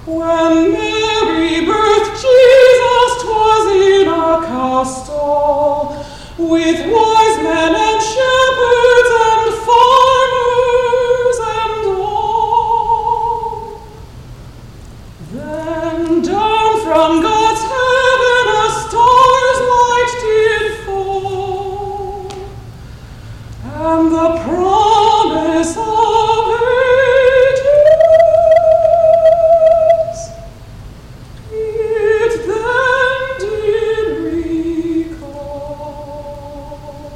When Mary birthed Jesus, 'twas in a cow stall, with wise men and shepherds and farmers and all. Then down from God's heaven a star's light did fall, and the promise of ages it then did recall.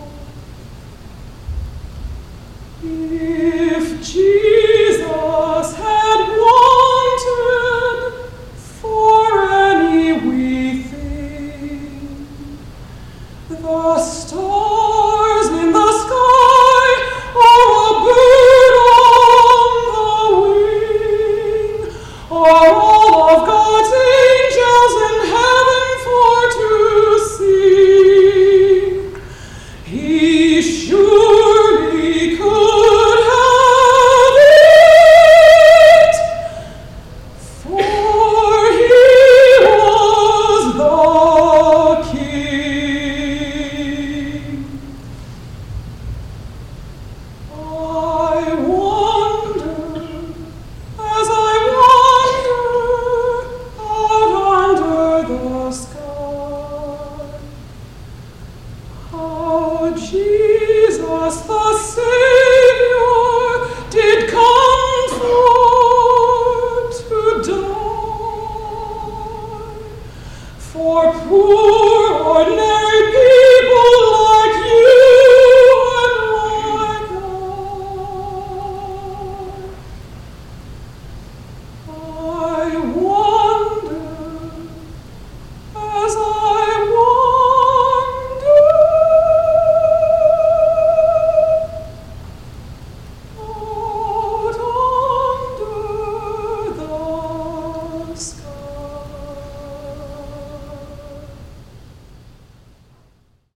If Jesus had wanted for any wee thing, the stars in the sky or a bird on the wing, or